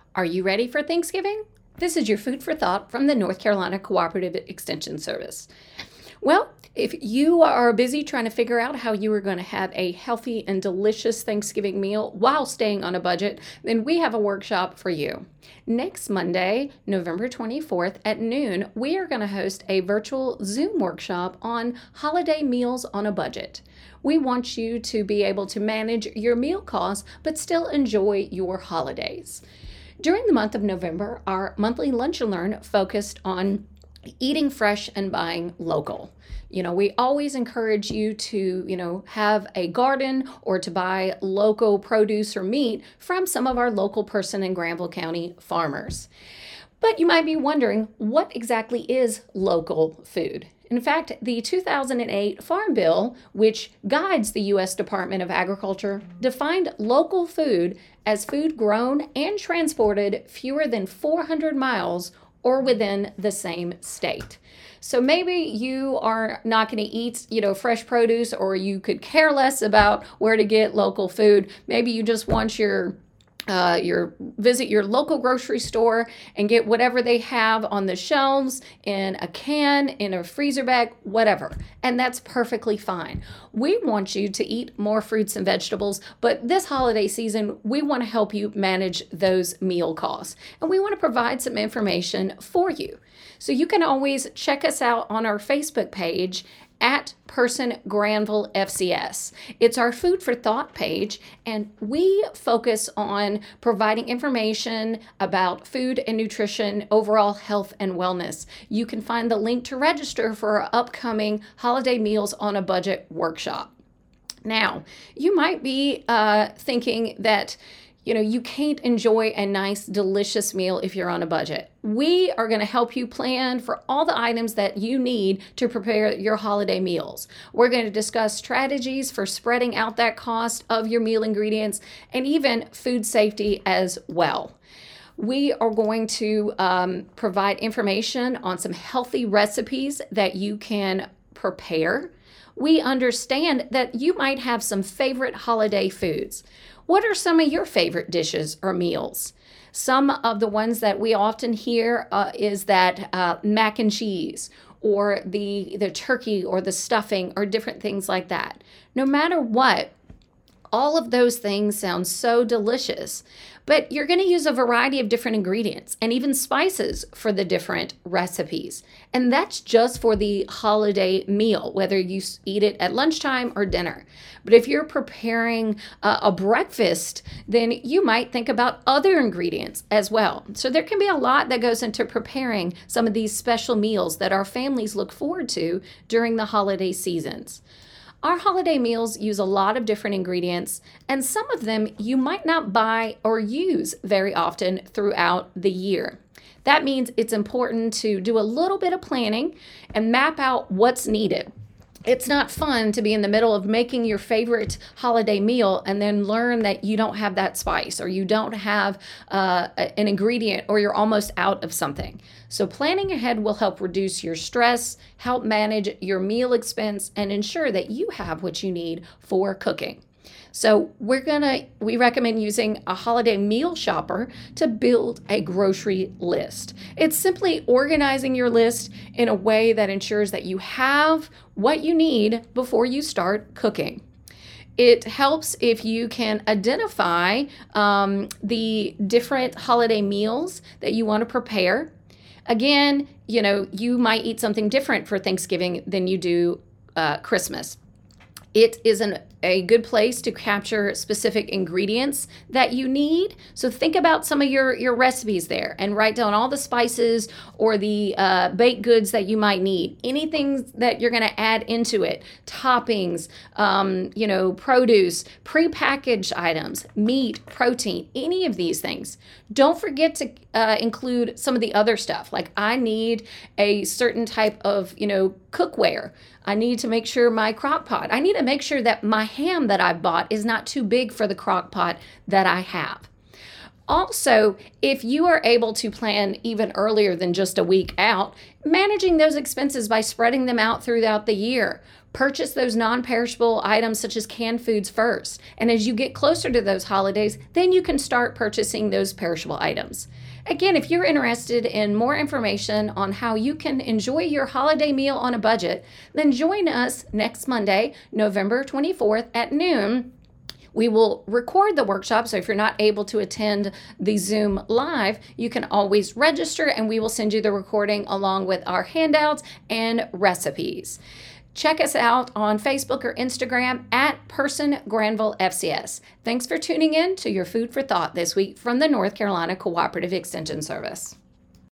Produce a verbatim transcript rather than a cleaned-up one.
Are you ready for Thanksgiving? This is your food for thought from the North Carolina Cooperative Extension Service. Well, if you are busy trying to figure out how you are going to have a healthy and delicious Thanksgiving meal while staying on a budget, then we have a workshop for you. Next Monday, November twenty-fourth at noon, we are going to host a virtual Zoom workshop on holiday meals on a budget. We want you to be able to manage your meal costs but still enjoy your holidays. During the month of November, our monthly Lunch and Learn focused on eating fresh and buying local. You know, we always encourage you to, you know, have a garden or to buy local produce or meat from some of our local Person and Granville County farmers. But you might be wondering, what exactly is local food? In fact, the two thousand eight Farm Bill, which guides the U S Department of Agriculture, defined local food as food grown and transported fewer than four hundred miles or within the same state. So maybe you are not going to eat, you know, fresh produce, or you could care less about where to get local food. Maybe you just want your Uh, your visit your local grocery store and get whatever they have on the shelves in a can, in a freezer bag, whatever. And that's perfectly fine. We want you to eat more fruits and vegetables, but this holiday season, we want to help you manage those meal costs. And we want to provide some information for you. So you can always check us out on our Facebook page at Person Granville F C S. It's our food for thought page, and we focus on providing information about food and nutrition, overall health and wellness. You can find the link to register for our upcoming Holiday Meals on a Budget workshop. Now, you might be uh, thinking that you know, you can't enjoy a nice, delicious meal if you're on a budget. We are going to help you plan for all the items that you need to prepare your holiday meals. We're going to discuss strategies for spreading out that cost of your meal ingredients and even food safety as well. We are going to um, provide information on some healthy recipes that you can prepare. We understand that you might have some favorite holiday foods. What are some of your favorite dishes or meals? Some of the ones that we often hear uh, is that uh, mac and cheese, or the, the turkey or the stuffing, or different things like that. No matter what, all of those things sound so delicious, but you're going to use a variety of different ingredients and even spices for the different recipes. And that's just for the holiday meal, whether you eat it at lunchtime or dinner. But if you're preparing uh, a breakfast, then you might think about other ingredients as well. So there can be a lot that goes into preparing some of these special meals that our families look forward to during the holiday seasons. Our holiday meals use a lot of different ingredients, and some of them you might not buy or use very often throughout the year. That means it's important to do a little bit of planning and map out what's needed. It's not fun to be in the middle of making your favorite holiday meal and then learn that you don't have that spice, or you don't have uh, an ingredient, or you're almost out of something. So planning ahead will help reduce your stress, help manage your meal expense, and ensure that you have what you need for cooking. So we're gonna, we recommend using a holiday meal shopper to build a grocery list. It's simply organizing your list in a way that ensures that you have what you need before you start cooking. It helps if you can identify um, the different holiday meals that you want to prepare. Again, you know, you might eat something different for Thanksgiving than you do uh, Christmas. It is an, a good place to capture specific ingredients that you need. So think about some of your, your recipes there and write down all the spices or the uh, baked goods that you might need. Anything that you're going to add into it, toppings, um, you know, produce, prepackaged items, meat, protein, any of these things. Don't forget to uh, include some of the other stuff. Like, I need a certain type of, you know, cookware. I need to make sure my crock pot, I need to make sure that my ham that I bought is not too big for the crock pot that I have. Also, if you are able to plan even earlier than just a week out, managing those expenses by spreading them out throughout the year. Purchase those non-perishable items such as canned foods first. And as you get closer to those holidays, then you can start purchasing those perishable items. Again, if you're interested in more information on how you can enjoy your holiday meal on a budget, then join us next Monday, November twenty-fourth at noon. We will record the workshop, so if you're not able to attend the Zoom live, you can always register and we will send you the recording along with our handouts and recipes. Check us out on Facebook or Instagram at Person Granville F C S. Thanks for tuning in to your Food for Thought this week from the North Carolina Cooperative Extension Service.